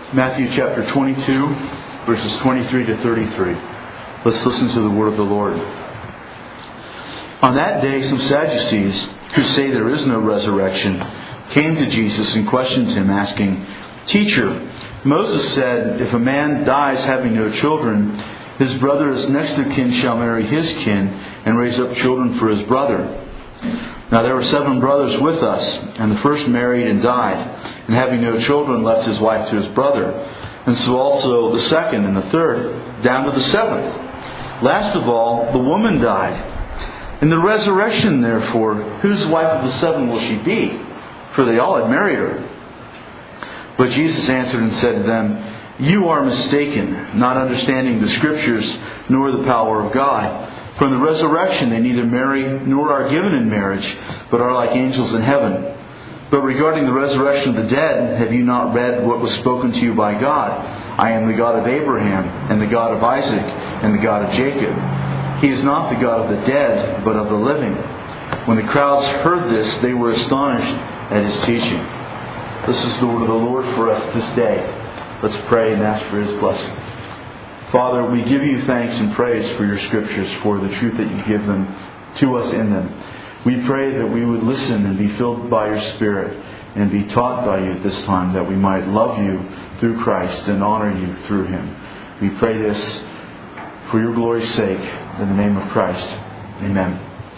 Matthew chapter 22, verses 23 to 33. Let's listen to the word of the Lord. On that day, some Sadducees, who say there is no resurrection, came to Jesus and questioned him, asking, "Teacher, Moses said, if a man dies having no children, his brother's next of kin shall marry his kin and raise up children for his brother. Now there were 7 brothers with us, and the first married and died, and having no children left his wife to his brother. And so also the second and the third, down to the 7th. Last of all, the woman died. In the resurrection, therefore, whose wife of the 7 will she be? For they all had married her." But Jesus answered and said to them, "You are mistaken, not understanding the Scriptures nor the power of God. For in the resurrection they neither marry nor are given in marriage, but are like angels in heaven. But regarding the resurrection of the dead, have you not read what was spoken to you by God? I am the God of Abraham, and the God of Isaac, and the God of Jacob. He is not the God of the dead, but of the living." When the crowds heard this, they were astonished at his teaching. This is the word of the Lord for us this day. Let's pray and ask for His blessing. Father, we give you thanks and praise for your Scriptures, for the truth that you give them to us in them. We pray that we would listen and be filled by your Spirit and be taught by you at this time, that we might love you through Christ and honor you through Him. We pray this for your glory's sake, in the name of Christ. Amen.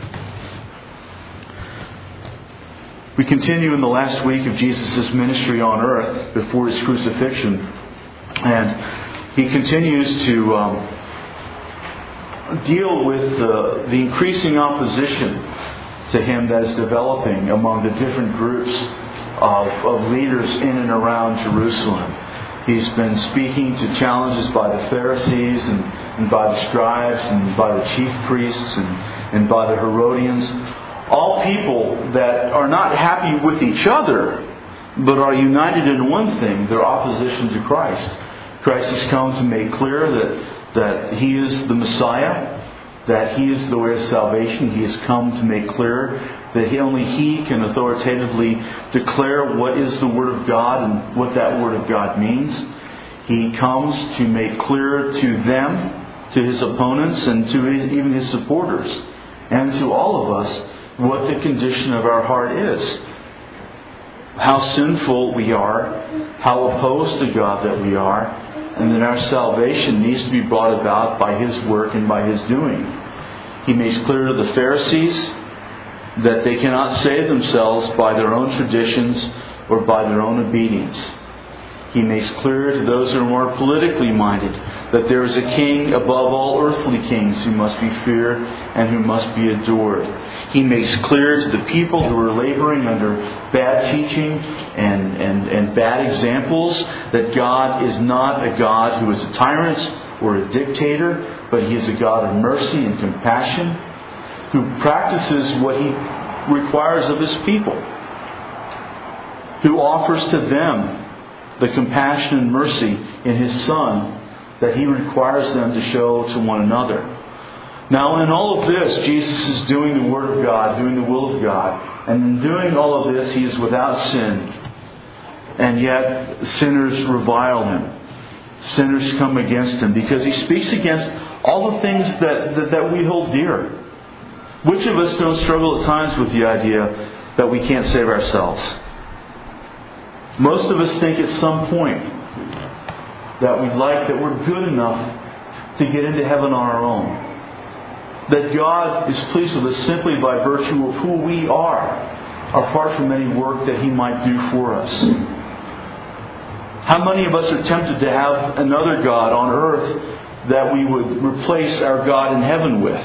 We continue in the last week of Jesus' ministry on earth before His crucifixion. And He continues to deal with the increasing opposition to Him that is developing among the different groups of leaders in and around Jerusalem. He's been speaking to challenges by the Pharisees and by the scribes and by the chief priests and by the Herodians. All people that are not happy with each other, but are united in one thing, their opposition to Christ. Christ has come to make clear that He is the Messiah, that He is the way of salvation. He has come to make clear that only He can authoritatively declare what is the Word of God and what that Word of God means. He comes to make clear to them, to His opponents, and to even His supporters, and to all of us, what the condition of our heart is. How sinful we are, how opposed to God that we are, and that our salvation needs to be brought about by His work and by His doing. He makes clear to the Pharisees that they cannot save themselves by their own traditions or by their own obedience. He makes clear to those who are more politically minded that there is a king above all earthly kings who must be feared and who must be adored. He makes clear to the people who are laboring under bad teaching and bad examples that God is not a God who is a tyrant or a dictator, but He is a God of mercy and compassion, who practices what He requires of His people, who offers to them the compassion and mercy in His Son that He requires them to show to one another. Now, in all of this, Jesus is doing the Word of God, doing the will of God. And in doing all of this, He is without sin. And yet, sinners revile Him. Sinners come against Him because He speaks against all the things that we hold dear. Which of us don't struggle at times with the idea that we can't save ourselves? Most of us think at some point that we're good enough to get into heaven on our own. That God is pleased with us simply by virtue of who we are, apart from any work that He might do for us. How many of us are tempted to have another God on earth that we would replace our God in heaven with?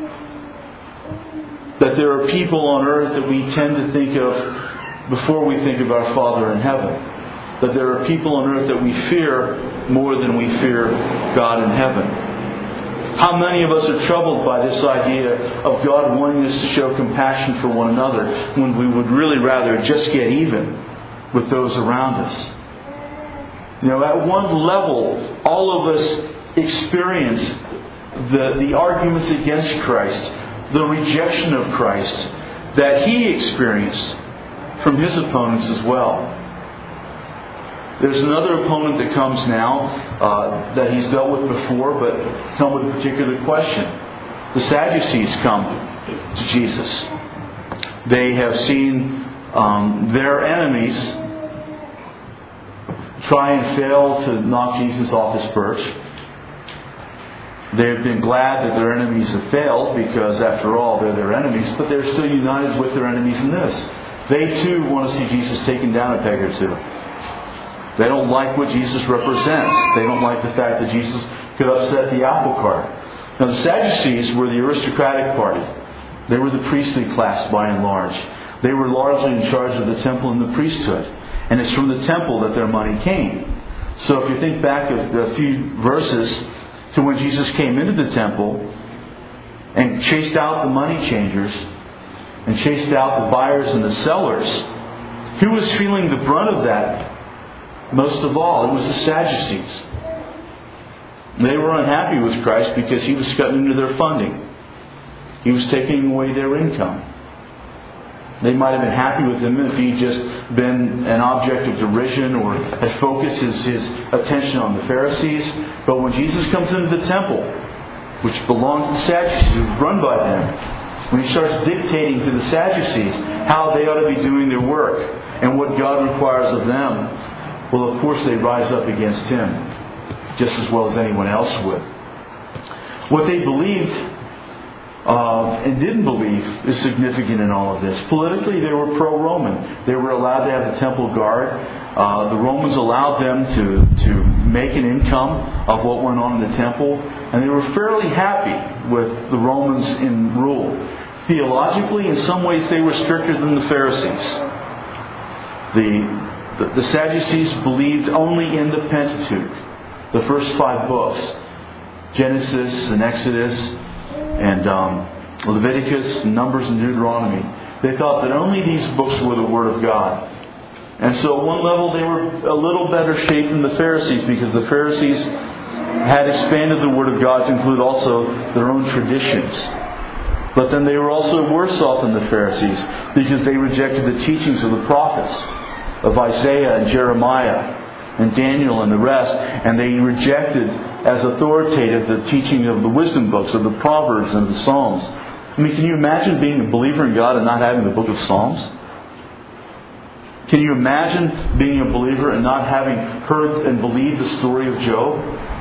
That there are people on earth that we tend to think of before we think of our Father in heaven. That there are people on earth that we fear more than we fear God in heaven. How many of us are troubled by this idea of God wanting us to show compassion for one another when we would really rather just get even with those around us? At one level, all of us experience the arguments against Christ, the rejection of Christ that He experienced from His opponents as well. There's another opponent that comes now that he's dealt with before, but come with a particular question. The Sadducees come to Jesus. They have seen their enemies try and fail to knock Jesus off his perch. They've been glad that their enemies have failed because, after all, they're their enemies, but they're still united with their enemies in this. They too want to see Jesus taken down a peg or two. They don't like what Jesus represents. They don't like the fact that Jesus could upset the apple cart. Now, the Sadducees were the aristocratic party. They were the priestly class by and large. They were largely in charge of the temple and the priesthood. And it's from the temple that their money came. So if you think back a few verses to when Jesus came into the temple and chased out the money changers and chased out the buyers and the sellers, who was feeling the brunt of that most of all? It was the Sadducees. They were unhappy with Christ because He was cutting into their funding. He was taking away their income. They might have been happy with Him if He'd just been an object of derision or had focused his attention on the Pharisees. But when Jesus comes into the temple, which belonged to the Sadducees, it was run by them, when He starts dictating to the Sadducees how they ought to be doing their work and what God requires of them, well, of course they rise up against Him just as well as anyone else would. What they believed and didn't believe is significant in all of this. Politically, they were pro-Roman. They were allowed to have the temple guard. The Romans allowed them to make an income of what went on in the temple. And they were fairly happy with the Romans in rule. Theologically, in some ways, they were stricter than the Pharisees. The Sadducees believed only in the Pentateuch, the first 5 books, Genesis and Exodus and Leviticus, Numbers and Deuteronomy. They thought that only these books were the Word of God. And so at one level they were a little better shaped than the Pharisees, because the Pharisees had expanded the Word of God to include also their own traditions. But then they were also worse off than the Pharisees, because they rejected the teachings of the prophets, of Isaiah and Jeremiah and Daniel and the rest, and they rejected as authoritative the teaching of the wisdom books, of the Proverbs and the Psalms. I mean, can you imagine being a believer in God and not having the book of Psalms? Can you imagine being a believer and not having heard and believed the story of Job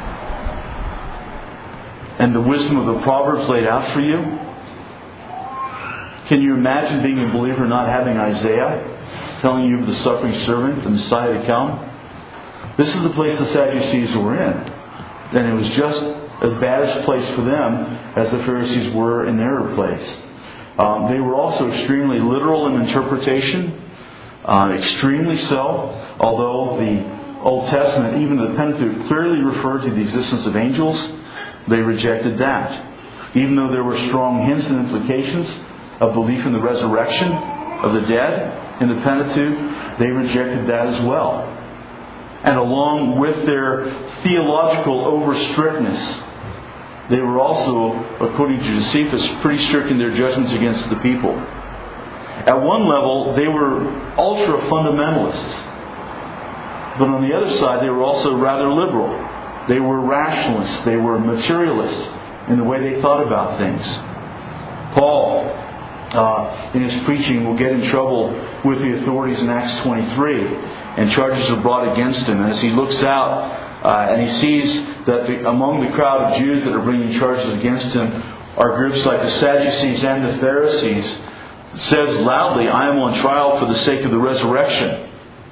and the wisdom of the Proverbs laid out for you? Can you imagine being a believer and not having Isaiah telling you of the suffering servant, the Messiah to come? This is the place the Sadducees were in. And it was just as bad a place for them as the Pharisees were in their place. They were also extremely literal in interpretation. Extremely so. Although the Old Testament, even the Pentateuch, clearly referred to the existence of angels, they rejected that. Even though there were strong hints and implications of belief in the resurrection of the dead in the Pentateuch, they rejected that as well. And along with their theological over-strictness, they were also, according to Josephus, pretty strict in their judgments against the people. At one level, they were ultra-fundamentalists. But on the other side, they were also rather liberal. They were rationalists. They were materialists in the way they thought about things. Paul, in his preaching, will get in trouble with the authorities in Acts 23, and charges are brought against him. And as he looks out and he sees that among the crowd of Jews that are bringing charges against him are groups like the Sadducees and the Pharisees, says loudly, "I am on trial for the sake of the resurrection."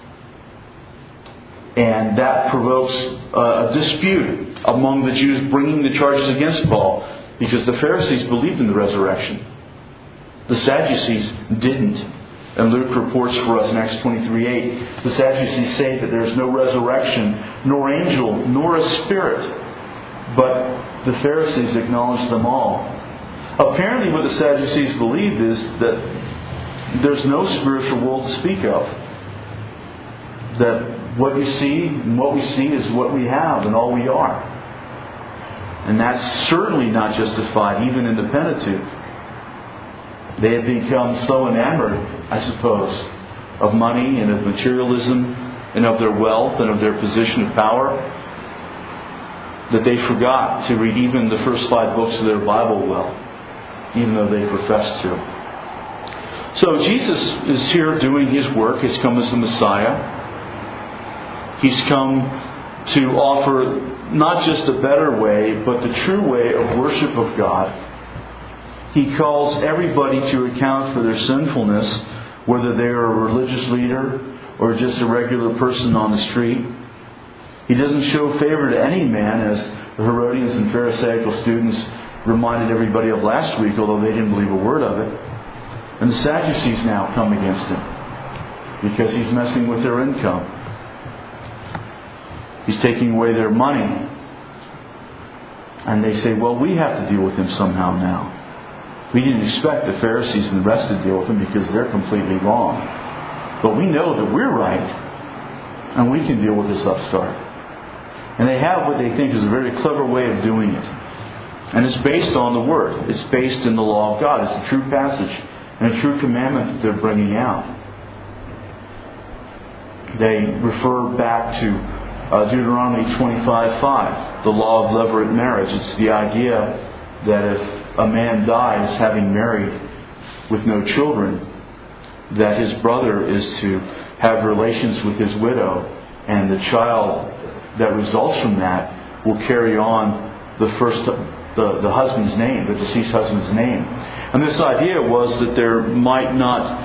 And that provokes a dispute among the Jews bringing the charges against Paul, because the Pharisees believed in the resurrection. The Sadducees didn't. And Luke reports for us in Acts 23:8, the Sadducees say that there is no resurrection, nor angel, nor a spirit. But the Pharisees acknowledge them all. Apparently what the Sadducees believed is that there's no spiritual world to speak of. That what you see and what we see is what we have and all we are. And that's certainly not justified even in the Pentateuch. They had become so enamored, I suppose, of money and of materialism and of their wealth and of their position of power, that they forgot to read even the first 5 books of their Bible well, even though they professed to. So Jesus is here doing His work. He's come as the Messiah. He's come to offer not just a better way, but the true way of worship of God. He calls everybody to account for their sinfulness, whether they are a religious leader or just a regular person on the street. He doesn't show favor to any man, as the Herodians and Pharisaical students reminded everybody of last week, although they didn't believe a word of it. And the Sadducees now come against Him because He's messing with their income. He's taking away their money. And they say, well, we have to deal with Him somehow now. We didn't expect the Pharisees and the rest to deal with Him because they're completely wrong. But we know that we're right, and we can deal with this upstart. And they have what they think is a very clever way of doing it. And it's based on the Word. It's based in the law of God. It's a true passage and a true commandment that they're bringing out. They refer back to Deuteronomy 25:5, the law of levirate marriage. It's the idea that if a man dies having married with no children, that his brother is to have relations with his widow, and the child that results from that will carry on the husband's name, the deceased husband's name. And this idea was that there might not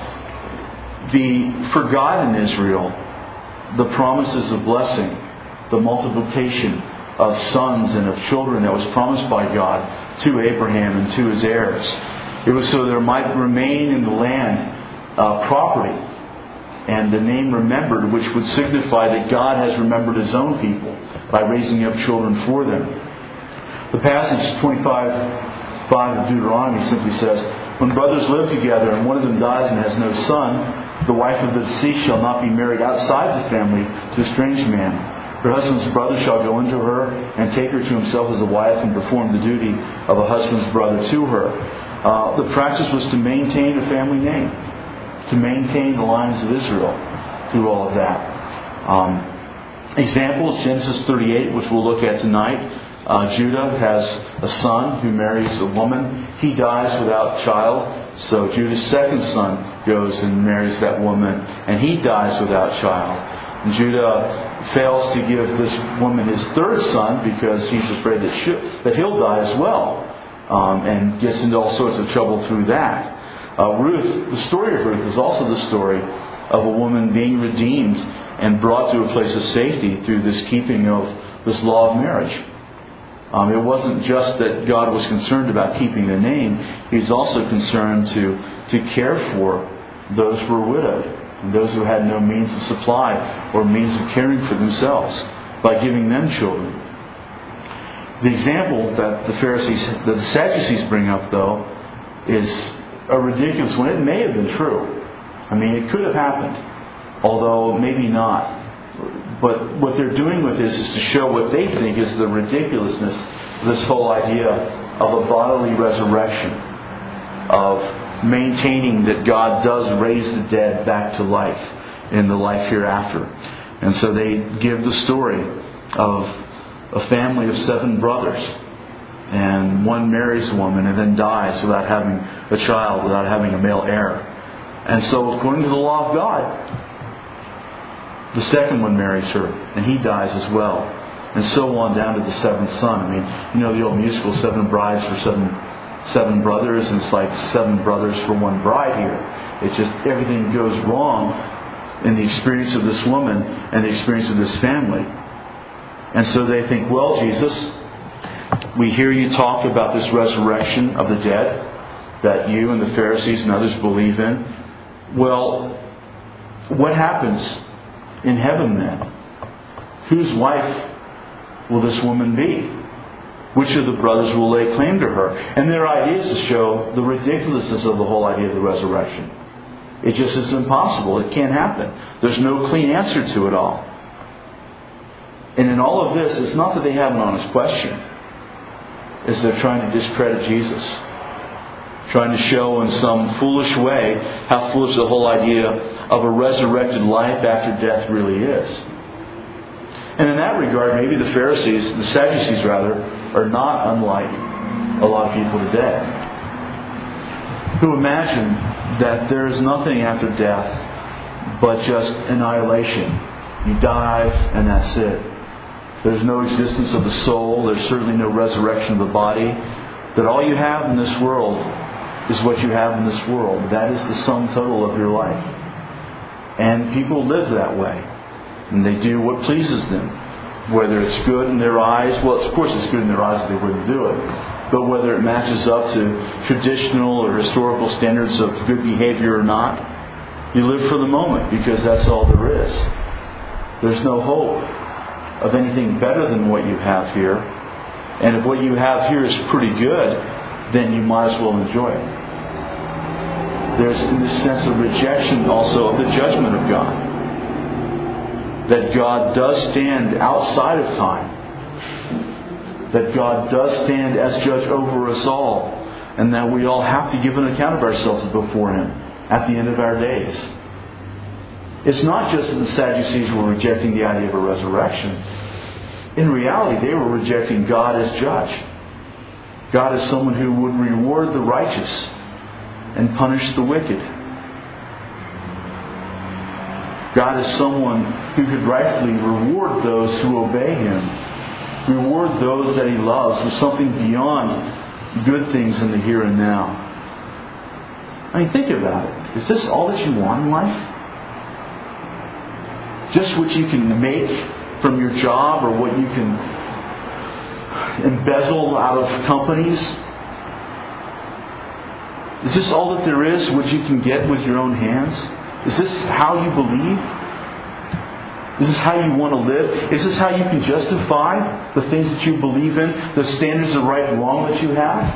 be forgotten in Israel the promises of blessing, the multiplication of sons and of children that was promised by God to Abraham and to his heirs. It was so there might remain in the land property and the name remembered, which would signify that God has remembered His own people by raising up children for them. The passage 25:5 of Deuteronomy simply says, when brothers live together and one of them dies and has no son, the wife of the deceased shall not be married outside the family to a strange man. Her husband's brother shall go into her and take her to himself as a wife and perform the duty of a husband's brother to her. The practice was to maintain a family name, to maintain the lines of Israel through all of that. Examples, Genesis 38, which we'll look at tonight. Judah has a son who marries a woman. He dies without child. So Judah's second son goes and marries that woman, and he dies without child. And Judah fails to give this woman his third son because he's afraid that he'll die as well, and gets into all sorts of trouble through that. Ruth, the story of Ruth is also the story of a woman being redeemed and brought to a place of safety through this keeping of this law of marriage. It wasn't just that God was concerned about keeping the name. He's also concerned to care for those who were widowed and those who had no means of supply or means of caring for themselves by giving them children. The example that the Sadducees bring up, though, is a ridiculous one. It may have been true. I mean, it could have happened, although maybe not. But what they're doing with this is to show what they think is the ridiculousness of this whole idea of a bodily resurrection, of maintaining that God does raise the dead back to life in the life hereafter. And so they give the story of a family of 7 brothers. And one marries a woman and then dies without having a child, without having a male heir. And so according to the law of God, the second one marries her, and he dies as well. And so on down to the 7th son. I mean, you know the old musical, 7 brides for seven brothers, and it's like 7 brothers for 1 bride here. It's just everything goes wrong in the experience of this woman and the experience of this family. And so they think, well, Jesus, we hear you talk about this resurrection of the dead that you and the Pharisees and others believe in. Well, what happens in heaven then? Whose wife will this woman be? Which of the brothers will lay claim to her? And their idea is to show the ridiculousness of the whole idea of the resurrection. It just is impossible. It can't happen. There's no clean answer to it all. And in all of this, it's not that they have an honest question. It's they're trying to discredit Jesus. Trying to show in some foolish way how foolish the whole idea of a resurrected life after death really is. And in that regard, maybe the Sadducees are not unlike a lot of people today, who imagine that there is nothing after death but just annihilation. You die and that's it. There's no existence of the soul. There's certainly no resurrection of the body. That all you have in this world is what you have in this world. That is the sum total of your life. And people live that way. And they do what pleases them. Whether it's good in their eyes, well, of course it's good in their eyes if they wouldn't do it. But whether it matches up to traditional or historical standards of good behavior or not, you live for the moment because that's all there is. There's no hope of anything better than what you have here. And if what you have here is pretty good, then you might as well enjoy it. There's in this sense a rejection also of the judgment of God. That God does stand outside of time. That God does stand as judge over us all. And that we all have to give an account of ourselves before Him at the end of our days. It's not just that the Sadducees were rejecting the idea of a resurrection. In reality, they were rejecting God as judge. God as someone who would reward the righteous and punish the wicked. God is someone who could rightfully reward those who obey Him. Reward those that He loves with something beyond good things in the here and now. I mean, think about it. Is this all that you want in life? Just what you can make from your job or what you can embezzle out of companies? Is this all that there is, what you can get with your own hands? Is this how you believe? Is this how you want to live? Is this how you can justify the things that you believe in, the standards of right and wrong that you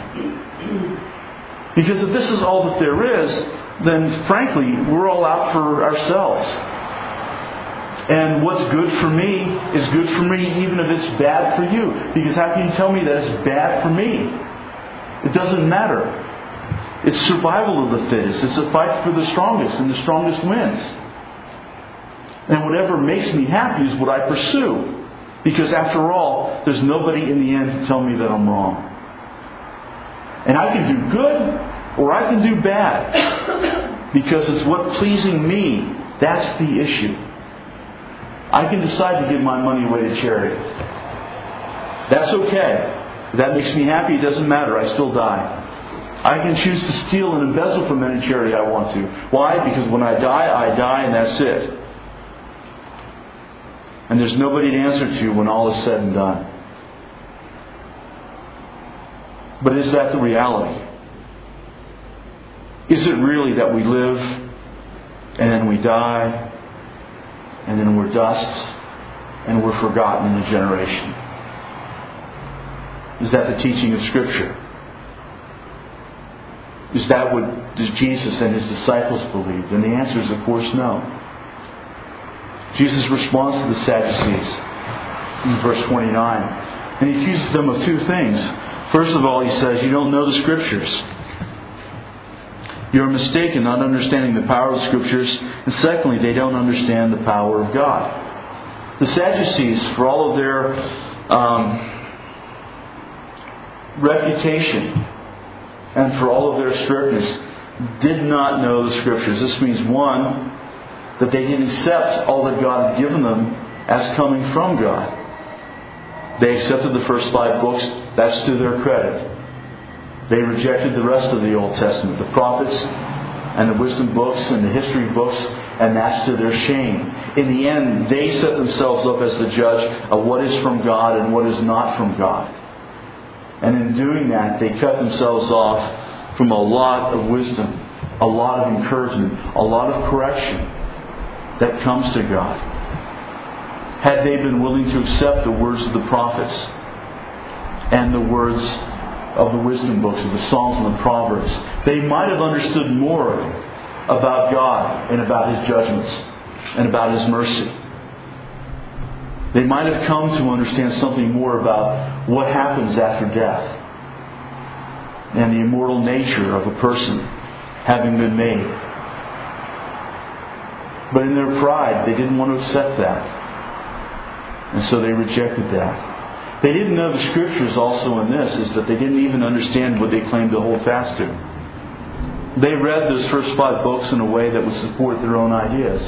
have? Because if this is all that there is, then frankly, we're all out for ourselves. And what's good for me is good for me even if it's bad for you. Because how can you tell me that it's bad for me? It doesn't matter. It's survival of the fittest. It's a fight for the strongest, and the strongest wins. And whatever makes me happy is what I pursue. Because after all, there's nobody in the end to tell me that I'm wrong. And I can do good or I can do bad. Because it's what pleasing me. That's the issue. I can decide to give my money away to charity. That's okay. If that makes me happy, it doesn't matter. I still die. I can choose to steal and embezzle from any charity I want to. Why? Because when I die, and that's it. And there's nobody to answer to when all is said and done. But is that the reality? Is it really that we live and then we die and then we're dust and we're forgotten in a generation? Is that the teaching of Scripture? Is that what Jesus and His disciples believed? And the answer is, of course, no. Jesus responds to the Sadducees in verse 29. And He accuses them of two things. First of all, He says, you don't know the Scriptures. You're mistaken, not understanding the power of the Scriptures. And secondly, they don't understand the power of God. The Sadducees, for all of their reputation and for all of their strictness, did not know the Scriptures. This means, one, that they didn't accept all that God had given them as coming from God. They accepted the first 5 books. That's to their credit. They rejected the rest of the Old Testament, the prophets and the wisdom books and the history books, and that's to their shame. In the end, they set themselves up as the judge of what is from God and what is not from God. And in doing that, they cut themselves off from a lot of wisdom, a lot of encouragement, a lot of correction that comes to God. Had they been willing to accept the words of the prophets and the words of the wisdom books, of the Psalms and the Proverbs, they might have understood more about God and about His judgments and about His mercy. They might have come to understand something more about what happens after death and the immortal nature of a person having been made. But in their pride, they didn't want to accept that. And so they rejected that. They didn't know the Scriptures also in this, is that they didn't even understand what they claimed to hold fast to. They read those first 5 books in a way that would support their own ideas.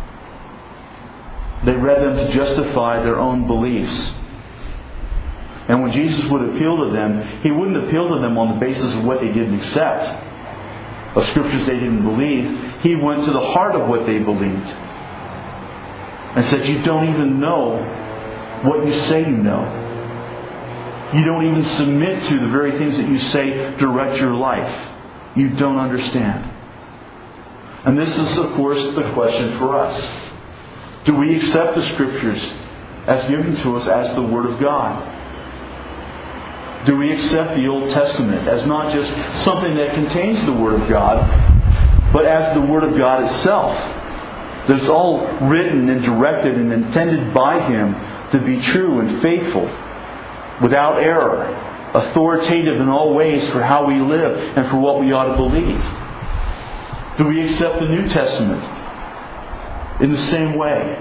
They read them to justify their own beliefs. And when Jesus would appeal to them, He wouldn't appeal to them on the basis of what they didn't accept, of Scriptures they didn't believe. He went to the heart of what they believed and said, you don't even know what you say you know. You don't even submit to the very things that you say direct your life. You don't understand. And this is, of course, the question for us. Do we accept the Scriptures as given to us as the Word of God? Do we accept the Old Testament as not just something that contains the Word of God, but as the Word of God itself? That's all written and directed and intended by Him to be true and faithful, without error, authoritative in all ways for how we live and for what we ought to believe. Do we accept the New Testament in the same way?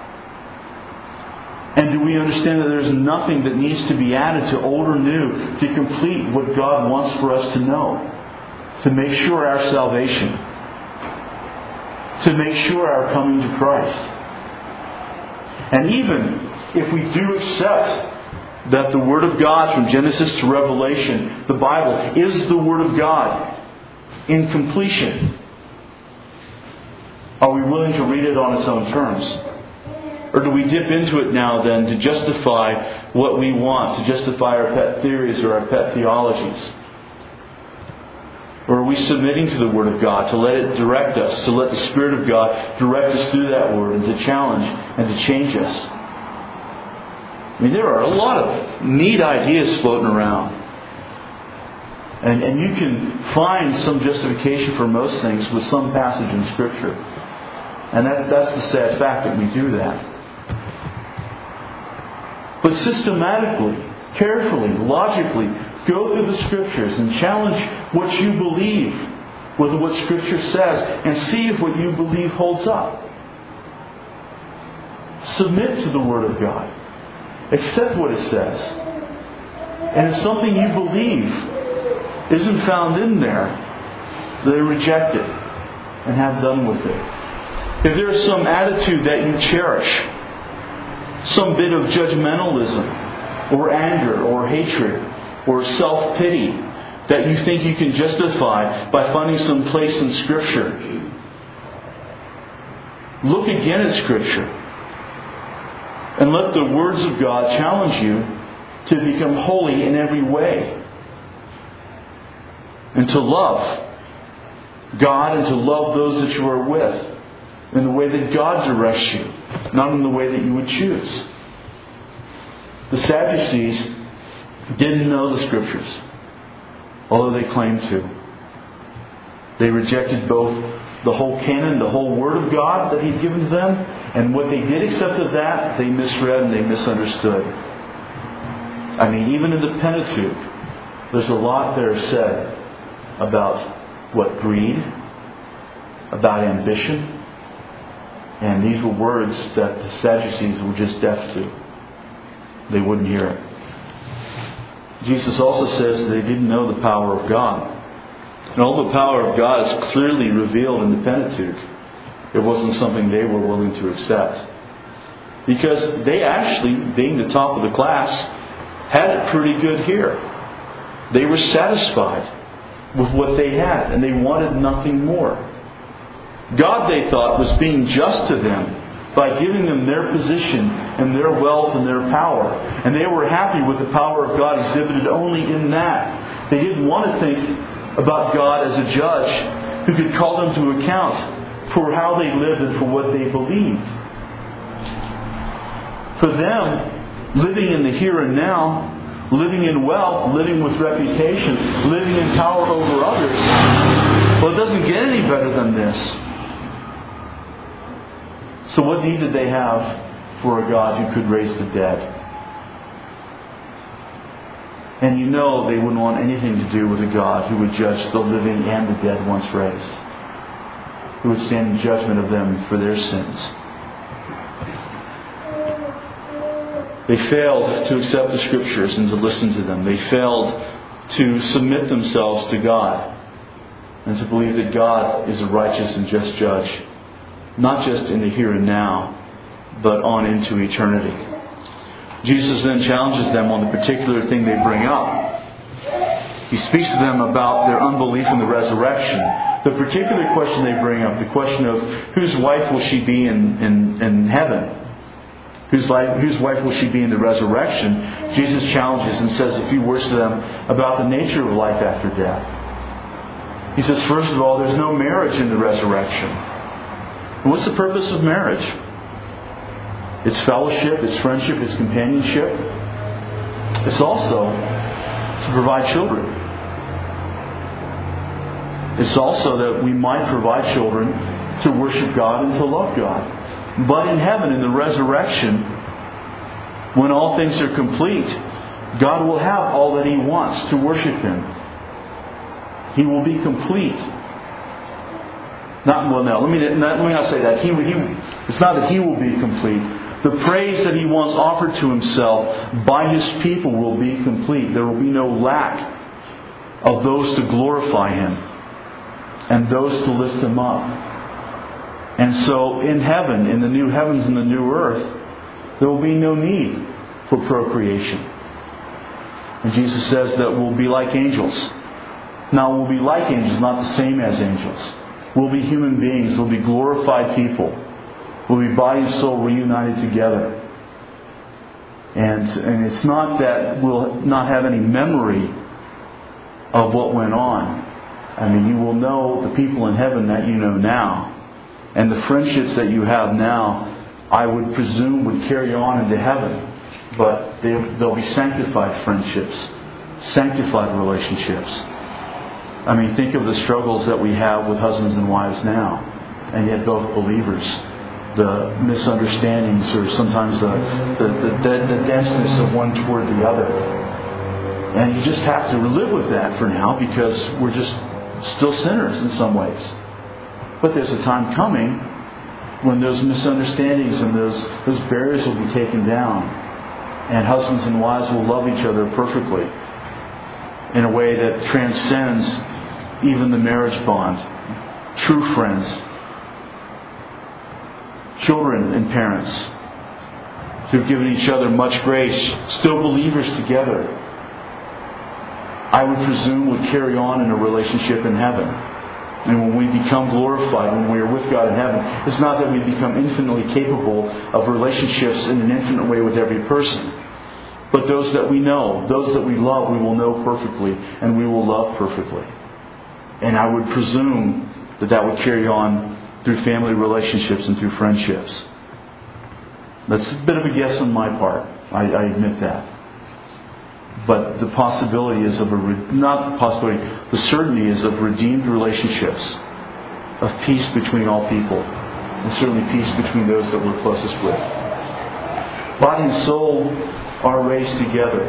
And do we understand that there's nothing that needs to be added to old or new to complete what God wants for us to know, to make sure our salvation, to make sure our coming to Christ? And even if we do accept that the Word of God from Genesis to Revelation, the Bible, is the Word of God in completion, are we willing to read it on its own terms? Or do we dip into it now then to justify what we want, to justify our pet theories or our pet theologies? Or are we submitting to the Word of God, to let it direct us, to let the Spirit of God direct us through that Word and to challenge and to change us? I mean, there are a lot of neat ideas floating around. And you can find some justification for most things with some passage in Scripture. And that's the sad fact that we do that. But systematically, carefully, logically, go through the Scriptures and challenge what you believe with what Scripture says and see if what you believe holds up. Submit to the Word of God. Accept what it says. And if something you believe isn't found in there, then reject it and have done with it. If there is some attitude that you cherish, some bit of judgmentalism or anger or hatred or self-pity that you think you can justify by finding some place in Scripture, look again at Scripture and let the words of God challenge you to become holy in every way and to love God and to love those that you are with in the way that God directs you, not in the way that you would choose. The Sadducees didn't know the Scriptures, although they claimed to. They rejected both the whole canon, the whole Word of God that He'd given to them, and what they did accept of that, they misread and they misunderstood. I mean, even in the Pentateuch, there's a lot there said about what? Greed, about ambition. And these were words that the Sadducees were just deaf to. They wouldn't hear it. Jesus also says that they didn't know the power of God. And all the power of God is clearly revealed in the Pentateuch. It wasn't something they were willing to accept. Because they actually, being the top of the class, had it pretty good here. They were satisfied with what they had, and they wanted nothing more. God, they thought, was being just to them by giving them their position and their wealth and their power. And they were happy with the power of God exhibited only in that. They didn't want to think about God as a judge who could call them to account for how they lived and for what they believed. For them, living in the here and now, living in wealth, living with reputation, living in power over others, well, it doesn't get any better than this. So what need did they have for a God who could raise the dead? And you know they wouldn't want anything to do with a God who would judge the living and the dead once raised. who would stand in judgment of them for their sins. They failed to accept the Scriptures and to listen to them. They failed to submit themselves to God and to believe that God is a righteous and just judge, not just in the here and now, but on into eternity. Jesus then challenges them on the particular thing they bring up. He speaks to them about their unbelief in the resurrection. The particular question they bring up, the question of whose wife will she be in heaven? Whose wife will she be in the resurrection? Jesus challenges and says a few words to them about the nature of life after death. He says, first of all, there's no marriage in the resurrection. And what's the purpose of marriage? It's fellowship, it's friendship, it's companionship. It's also to provide children. It's also that we might provide children to worship God and to love God. But in heaven, in the resurrection, when all things are complete, God will have all that He wants to worship Him. He will be complete. Let me not say that. It's not that He will be complete. The praise that He wants offered to Himself by His people will be complete. There will be no lack of those to glorify Him and those to lift Him up. And so in heaven, in the new heavens and the new earth, there will be no need for procreation. And Jesus says that we'll be like angels. Now we'll be like angels, not the same as angels. We'll be human beings. We'll be glorified people. We'll be body and soul reunited together. And it's not that we'll not have any memory of what went on. I mean, you will know the people in heaven that you know now. And the friendships that you have now, I would presume, would carry on into heaven. But they'll be sanctified friendships, sanctified relationships. I mean, think of the struggles that we have with husbands and wives now, and yet both believers. The misunderstandings, or sometimes the denseness of one toward the other. And you just have to live with that for now, because we're just still sinners in some ways. But there's a time coming when those misunderstandings and those barriers will be taken down, and husbands and wives will love each other perfectly in a way that transcends even the marriage bond. True friends, children and parents, who've given each other much grace, still believers together, I would presume would carry on in a relationship in heaven. And when we become glorified, when we are with God in heaven, it's not that we become infinitely capable of relationships in an infinite way with every person. But those that we know, those that we love, we will know perfectly, and we will love perfectly. And I would presume that would carry on through family relationships and through friendships. That's a bit of a guess on my part. I admit that. But the possibility is the certainty is of redeemed relationships, of peace between all people, and certainly peace between those that we're closest with. Body and soul are raised together.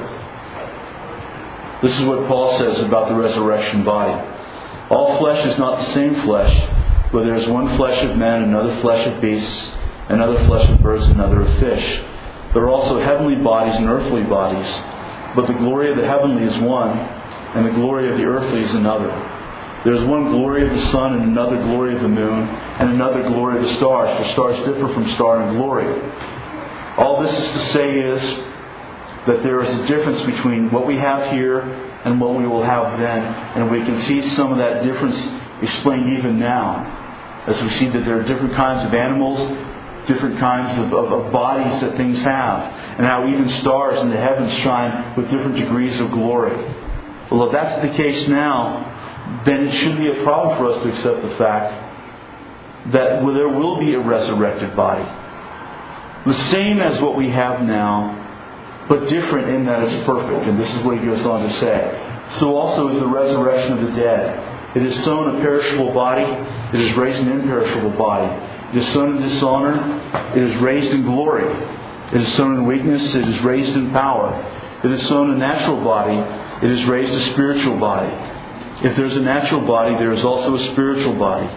This is what Paul says about the resurrection body. All flesh is not the same flesh, but there is one flesh of men, another flesh of beasts, another flesh of birds, another of fish. There are also heavenly bodies and earthly bodies. But the glory of the heavenly is one, and the glory of the earthly is another. There is one glory of the sun, and another glory of the moon, and another glory of the stars, for stars differ from star in glory. All this is to say is that there is a difference between what we have here and what we will have then. And we can see some of that difference explained even now, as we see that there are different kinds of animals, different kinds of bodies that things have, and how even stars in the heavens shine with different degrees of glory. Well, if that's the case now, then it shouldn't be a problem for us to accept the fact that there will be a resurrected body. The same as what we have now, but different in that it's perfect. And this is what he goes on to say. So also is the resurrection of the dead. It is sown a perishable body, it is raised an imperishable body. It is sown in dishonor, it is raised in glory. It is sown in weakness, it is raised in power. It is sown a natural body, it is raised a spiritual body. If there is a natural body, there is also a spiritual body.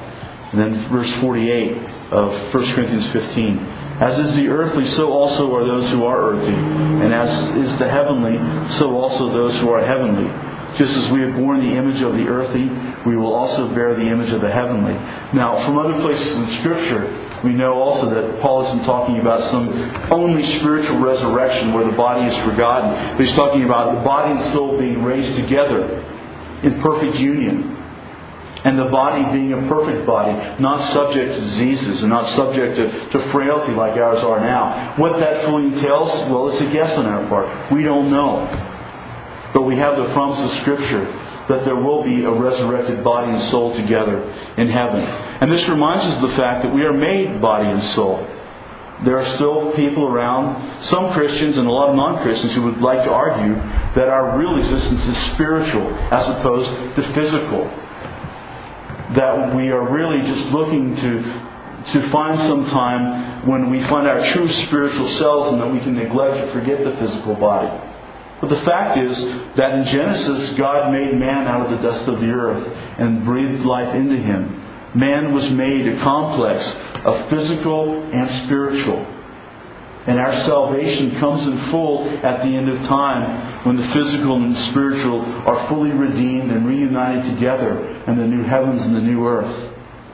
And then verse 48 of 1 Corinthians 15. As is the earthly, so also are those who are earthly. And as is the heavenly, so also those who are heavenly. Just as we have borne the image of the earthly, we will also bear the image of the heavenly. Now, from other places in Scripture, we know also that Paul isn't talking about some only spiritual resurrection where the body is forgotten. But he's talking about the body and soul being raised together in perfect union. And the body being a perfect body, not subject to diseases and not subject to frailty like ours are now. What that fully entails, well, it's a guess on our part. We don't know. But we have the promise of Scripture that there will be a resurrected body and soul together in heaven. And this reminds us of the fact that we are made body and soul. There are still people around, some Christians and a lot of non-Christians, who would like to argue that our real existence is spiritual as opposed to physical. That we are really just looking to find some time when we find our true spiritual selves and that we can neglect or forget the physical body. But the fact is that in Genesis, God made man out of the dust of the earth and breathed life into him. Man was made a complex of physical and spiritual. And our salvation comes in full at the end of time when the physical and the spiritual are fully redeemed and reunited together in the new heavens and the new earth.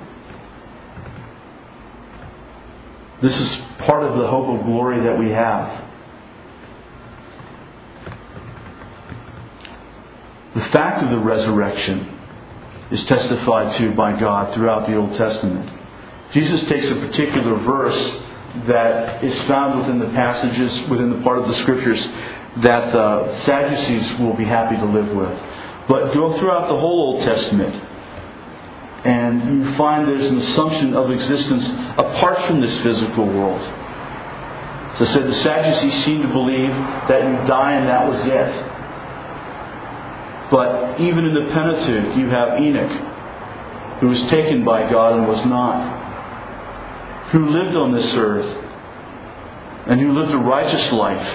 This is part of the hope of glory that we have. The fact of the resurrection is testified to by God throughout the Old Testament. Jesus takes a particular verse that is found within the passages, within the part of the Scriptures that the Sadducees will be happy to live with. But go throughout the whole Old Testament and you find there's an assumption of existence apart from this physical world. So I said the Sadducees seem to believe that you die and that was it. But even in the Pentateuch, you have Enoch, who was taken by God and was not, who lived on this earth and who lived a righteous life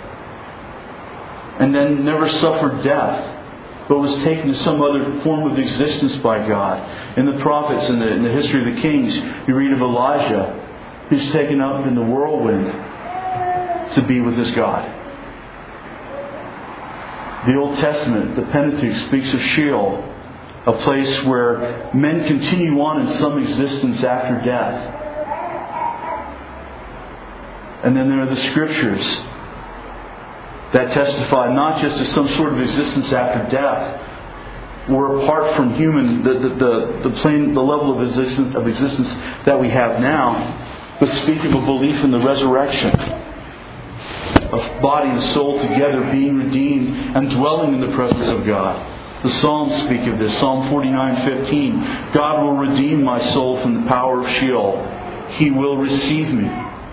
and then never suffered death, but was taken to some other form of existence by God. In the prophets, in the history of the kings, you read of Elijah, who's taken up in the whirlwind to be with his God. The Old Testament, the Pentateuch, speaks of Sheol, a place where men continue on in some existence after death. And then there are the Scriptures that testify not just to some sort of existence after death, or apart from human, the level of existence that we have now, but speak of a belief in the resurrection of body and soul together being redeemed and dwelling in the presence of God. The Psalms speak of this. Psalm 49:15. God will redeem my soul from the power of Sheol. He will receive me.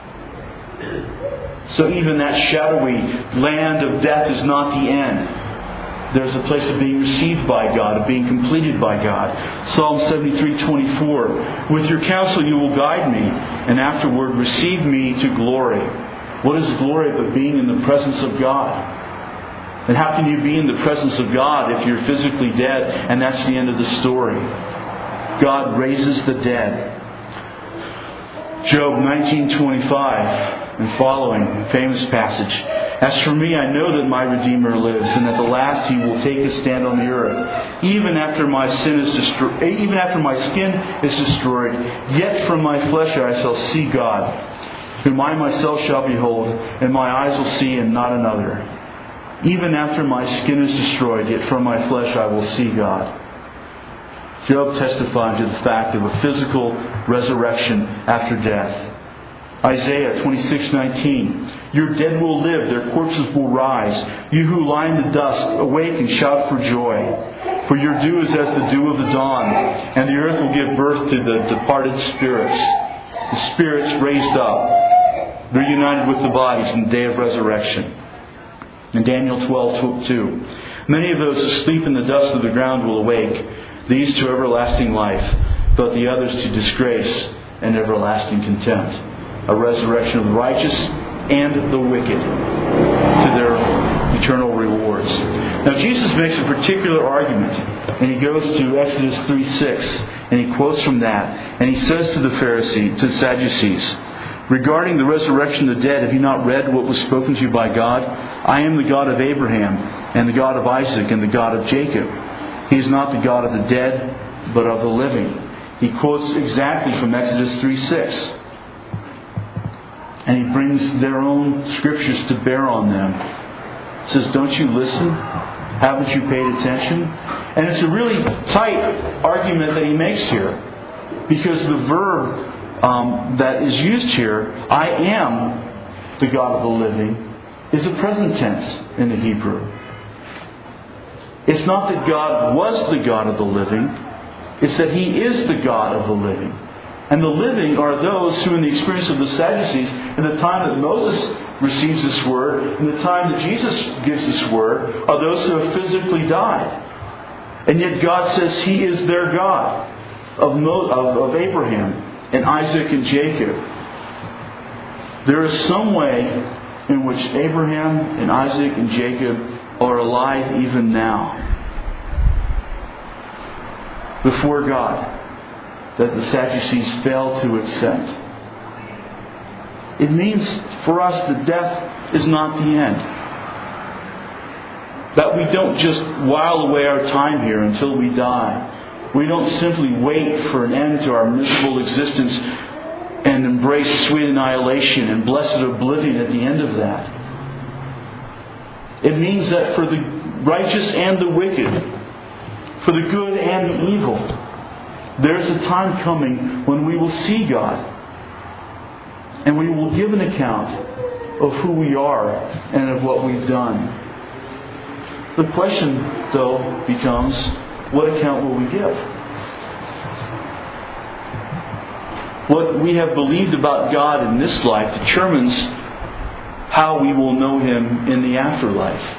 So even that shadowy land of death is not the end. There's a place of being received by God, of being completed by God. Psalm 73:24. With your counsel you will guide me, and afterward receive me to glory. What is glory but being in the presence of God? And how can you be in the presence of God if you're physically dead and that's the end of the story? God raises the dead. Job 19:25 and following, famous passage. As for me, I know that my Redeemer lives, and at the last He will take His stand on the earth. Even after my skin is destroyed, yet from my flesh I shall see God, whom I myself shall behold, and my eyes will see and not another. Even after my skin is destroyed, yet from my flesh I will see God. Job testified to the fact of a physical resurrection after death. Isaiah 26:19. Your dead will live, their corpses will rise. You who lie in the dust, awake and shout for joy. For your dew is as the dew of the dawn, and the earth will give birth to the departed spirits. The spirits raised up, reunited with the bodies in the day of resurrection. In Daniel 12:2. Many of those who sleep in the dust of the ground will awake, these to everlasting life, but the others to disgrace and everlasting contempt. A resurrection of the righteous and the wicked to their eternal rewards. Now Jesus makes a particular argument, and he goes to Exodus 3:6, and he quotes from that, and he says to the Sadducees, regarding the resurrection of the dead, have you not read what was spoken to you by God? I am the God of Abraham, and the God of Isaac, and the God of Jacob. He is not the God of the dead, but of the living. He quotes exactly from Exodus 3:6. And he brings their own scriptures to bear on them. He says, don't you listen? Haven't you paid attention? And it's a really tight argument that he makes here. Because the verb that is used here, I am the God of the living, is a present tense in the Hebrew. It's not that God was the God of the living. It's that He is the God of the living. And the living are those who, in the experience of the Sadducees, in the time that Moses receives this word, in the time that Jesus gives this word, are those who have physically died. And yet God says He is their God of Abraham and Isaac and Jacob. There is some way in which Abraham and Isaac and Jacob are alive even now before God, that the Sadducees fail to accept. It means for us that death is not the end. That we don't just while away our time here until we die. We don't simply wait for an end to our miserable existence and embrace sweet annihilation and blessed oblivion at the end of that. It means that for the righteous and the wicked, for the good and the evil, there's a time coming when we will see God. And we will give an account of who we are and of what we've done. The question, though, becomes, what account will we give? What we have believed about God in this life determines how we will know Him in the afterlife.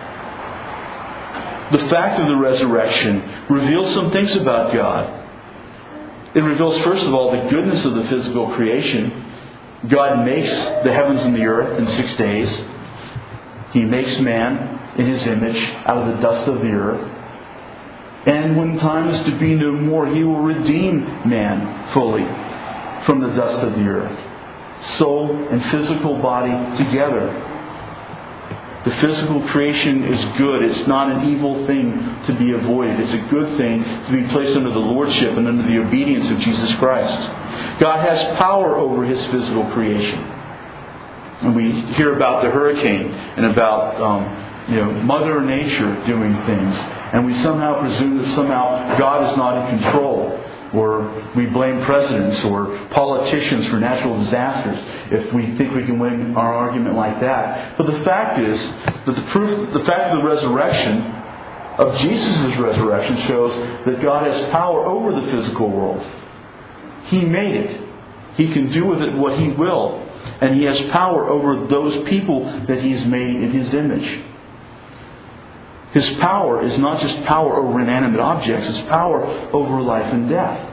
The fact of the resurrection reveals some things about God. It reveals, first of all, the goodness of the physical creation. God makes the heavens and the earth in 6 days. He makes man in His image out of the dust of the earth. And when time is to be no more, He will redeem man fully from the dust of the earth. Soul and physical body together. The physical creation is good. It's not an evil thing to be avoided. It's a good thing to be placed under the lordship and under the obedience of Jesus Christ. God has power over His physical creation. And we hear about the hurricane and about Mother Nature doing things. And we somehow presume that somehow God is not in control. Or we blame presidents or politicians for natural disasters if we think we can win our argument like that. But the fact is that the fact of the resurrection, of Jesus' resurrection, shows that God has power over the physical world. He made it. He can do with it what He will. And He has power over those people that He's made in His image. His power is not just power over inanimate objects, it's power over life and death.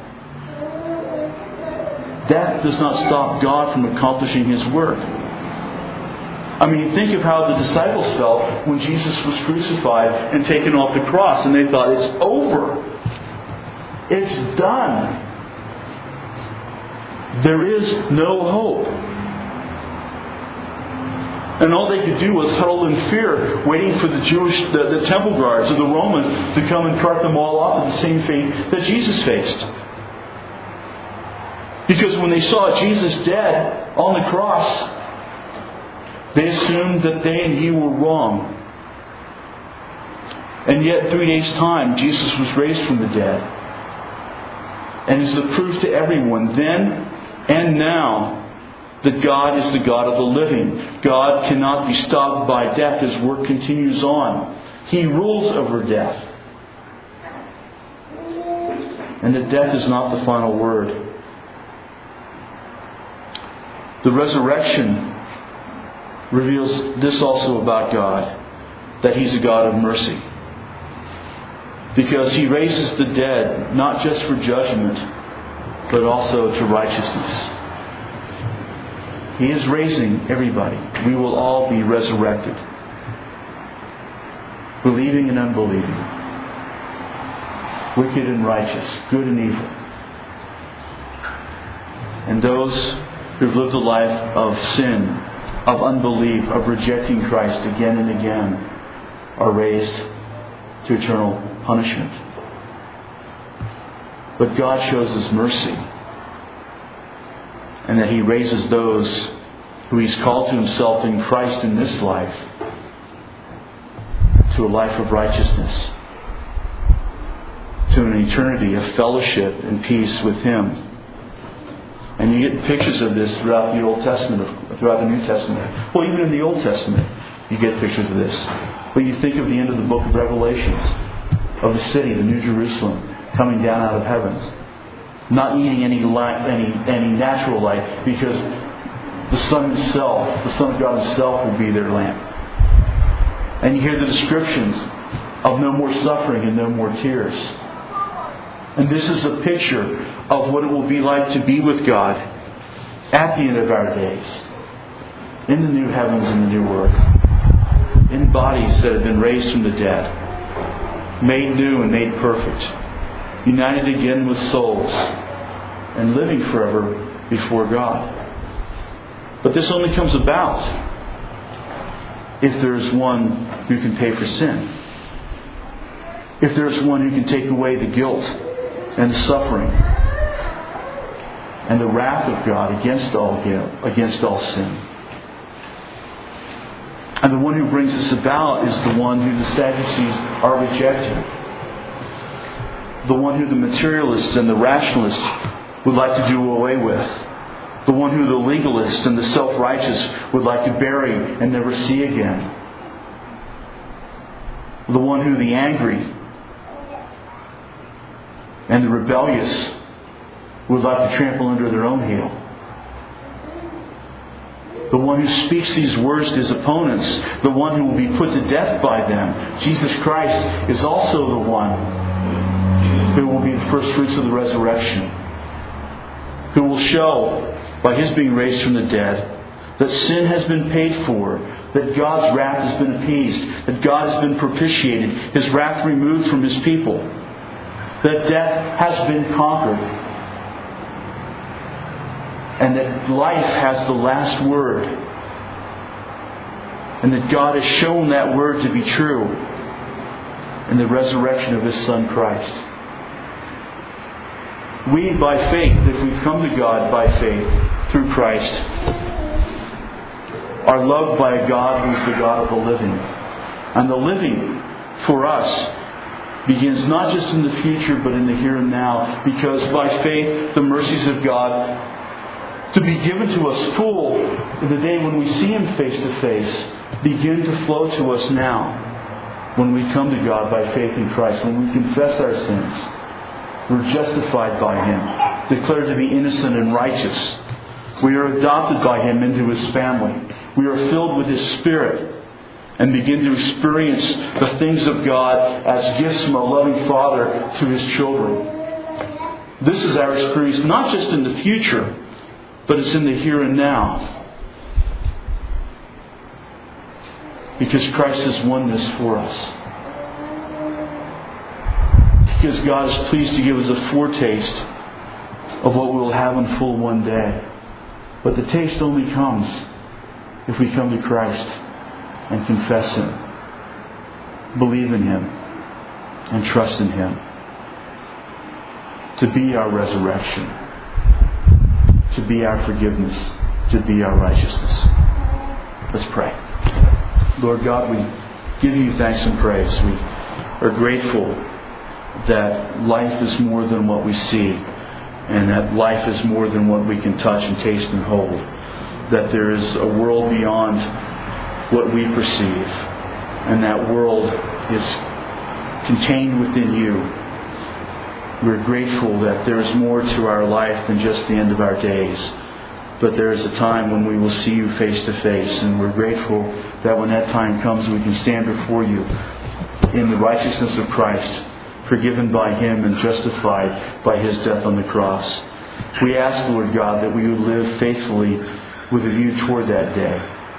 Death does not stop God from accomplishing His work. I mean, think of how the disciples felt when Jesus was crucified and taken off the cross, and they thought, it's over. It's done. There is no hope. And all they could do was huddle in fear, waiting for the temple guards or the Romans to come and cart them all off at the same fate that Jesus faced. Because when they saw Jesus dead on the cross, they assumed that they and He were wrong. And yet, 3 days' time, Jesus was raised from the dead. And is the proof to everyone then and now that God is the God of the living. God cannot be stopped by death. His work continues on. He rules over death. And that death is not the final word. The resurrection reveals this also about God, that He's a God of mercy. Because He raises the dead not just for judgment, but also to righteousness. He is raising everybody. We will all be resurrected. believing and unbelieving, wicked and righteous, good and evil. And those who've lived a life of sin, of unbelief, of rejecting Christ again and again, are raised to eternal punishment. But God shows His mercy, and that He raises those who He's called to Himself in Christ in this life to a life of righteousness, to an eternity of fellowship and peace with Him. And you get pictures of this throughout the Old Testament, throughout the New Testament. Well, even in the Old Testament, you get pictures of this. But you think of the end of the book of Revelations, of the city, the New Jerusalem, coming down out of heavens, not needing any light, any natural light, because the Son Himself, the Son of God Himself, will be their lamp. And you hear the descriptions of no more suffering and no more tears. And this is a picture of what it will be like to be with God at the end of our days, in the new heavens and the new earth, in bodies that have been raised from the dead, made new and made perfect, united again with souls, and living forever before God. But this only comes about if there is one who can pay for sin. If there is one who can take away the guilt and the suffering and the wrath of God against all guilt, against all sin. And the one who brings this about is the one who the Sadducees are rejecting. The one who the materialists and the rationalists would like to do away with. The one who the legalists and the self-righteous would like to bury and never see again. The one who the angry and the rebellious would like to trample under their own heel. The one who speaks these words to his opponents, the one who will be put to death by them, Jesus Christ, is also the one who will be the first fruits of the resurrection, who will show, by His being raised from the dead, that sin has been paid for, that God's wrath has been appeased, that God has been propitiated, His wrath removed from His people, that death has been conquered, and that life has the last word, and that God has shown that word to be true in the resurrection of His Son Christ. We, by faith, if we come to God by faith through Christ, are loved by a God who is the God of the living. And the living, for us, begins not just in the future, but in the here and now. Because by faith, the mercies of God, to be given to us full in the day when we see Him face to face, begin to flow to us now. When we come to God by faith in Christ, when we confess our sins, we're justified by Him, declared to be innocent and righteous. We are adopted by Him into His family. We are filled with His Spirit and begin to experience the things of God as gifts from a loving Father to His children. This is our experience not just in the future, but it's in the here and now. Because Christ has won this for us. Because God is pleased to give us a foretaste of what we will have in full one day. But the taste only comes if we come to Christ and confess Him, believe in Him, and trust in Him to be our resurrection, to be our forgiveness, to be our righteousness. Let's pray. Lord God, we give You thanks and praise. We are grateful that life is more than what we see, and that life is more than what we can touch and taste and hold. That there is a world beyond what we perceive, and that world is contained within You. We're grateful that there is more to our life than just the end of our days, but there is a time when we will see You face to face, and we're grateful that when that time comes, we can stand before You in the righteousness of Christ, forgiven by Him and justified by His death on the cross. We ask, Lord God, that we would live faithfully with a view toward that day.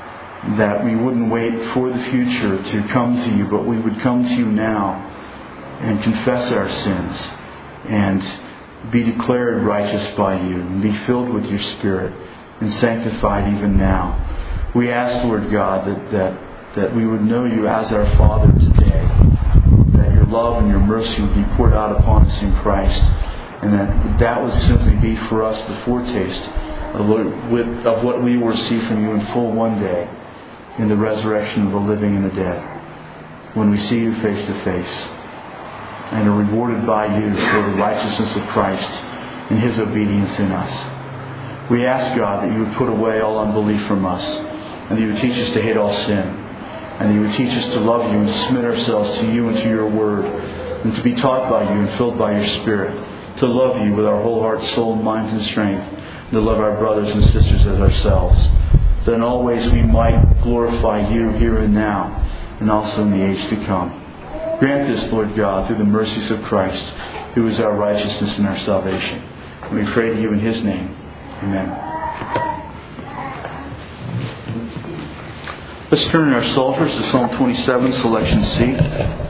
that we wouldn't wait for the future to come to you, but we would come to you now and confess our sins and be declared righteous by you and be filled with your Spirit and sanctified even now. We ask, Lord God, that we would know you as our Father today, that your love and your mercy would be poured out upon us in Christ, and that would simply be for us the foretaste of what we will receive from you in full one day in the resurrection of the living and the dead, when we see you face to face and are rewarded by you for the righteousness of Christ and His obedience in us. We ask, God, that you would put away all unbelief from us, and that you would teach us to hate all sin, and that you would teach us to love you and to submit ourselves to you and to your word, and to be taught by you and filled by your Spirit, to love you with our whole heart, soul, mind, and strength, and to love our brothers and sisters as ourselves, that in all ways we might glorify you here and now, and also in the age to come. Grant this, Lord God, through the mercies of Christ, who is our righteousness and our salvation. And we pray to you in His name. Amen. Let's turn our psalters to Psalm 27, selection C.